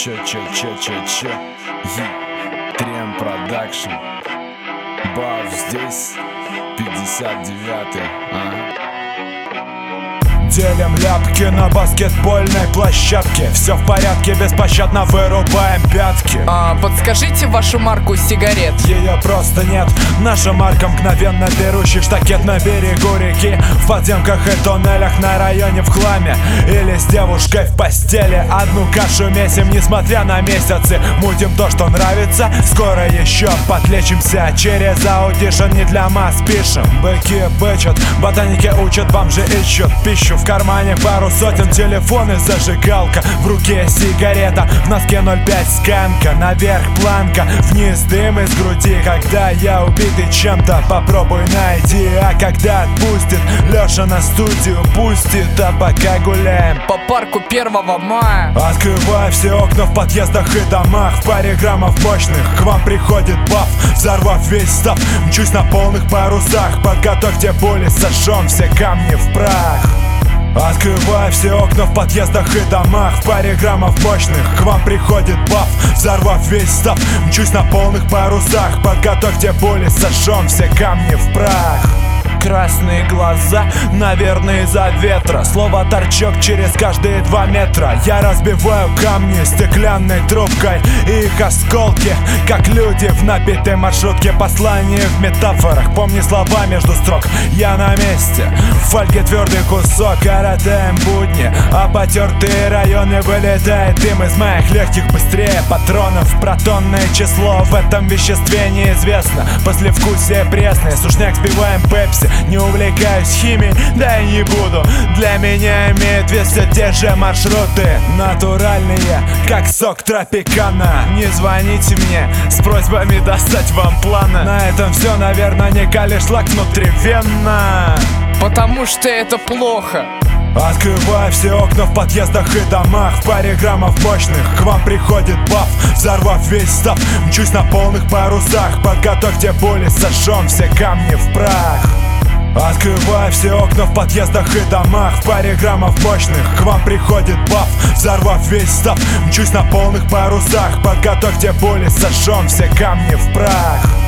Че Трем Продакшн. Баф здесь 59-й. Делим ляпки на баскетбольной площадке. Все в порядке, беспощадно вырубаем пятки. Подскажите вашу марку сигарет. Ее просто нет. Наша марка мгновенно берущих штакет на берегу реки, в подземках и туннелях, на районе в хламе, или с девушкой в постели. Одну кашу месим, несмотря на месяцы. Мутим то, что нравится. Скоро еще подлечимся. Через аудишн не для масс пишем. Быки бычат, ботаники учат, бомжи ищут пищу. В кармане пару сотен, телефон и зажигалка. В руке сигарета, в носке 0,5 сканка. Наверх планка, вниз дым из груди. Когда я убитый чем-то, попробуй найди. А когда отпустит Леша на студию, пустит. А пока гуляем по парку 1 мая. Открывай все окна в подъездах и домах. В паре граммов мощных к вам приходит баф. Взорвав весь став, мчусь на полных парусах. Подготовьте пули, сожжем все камни в прах. Открывай все окна в подъездах и домах. В паре граммов мощных к вам приходит баф. Взорвав весь став, мчусь на полных парусах. Подготовьте пули, сожжем все камни в прах. Красные глаза, наверное, из-за ветра. Слово торчок через каждые 2 метра. Я разбиваю камни стеклянной трубкой, и их осколки, как люди в набитой маршрутке. Послание в метафорах, помни слова между строк. Я на месте, в фольге твердый кусок. Коротаем будни, а потертые районы вылетает дым из моих легких быстрее патронов. Протонное число в этом веществе неизвестно. Послевкусие пресное, сушняк сбиваем пепси. Не увлекаюсь химией, да и не буду. Для меня имеют вес все те же маршруты. Натуральные, как сок тропикана. Не звоните мне с просьбами достать вам планы. На этом все, наверное, не калишь шлак внутривенно. Потому что это плохо. Открывай все окна в подъездах и домах. В паре граммов мощных к вам приходит баф. Взорвав весь став, мчусь на полных парусах. Подготовьте пули, сожжем все камни в прах. Открывай все окна в подъездах и домах. В паре граммов мощных к вам приходит баф. Взорвав весь став, мчусь на полных парусах. Подготовьте пули, сожжем все камни в прах.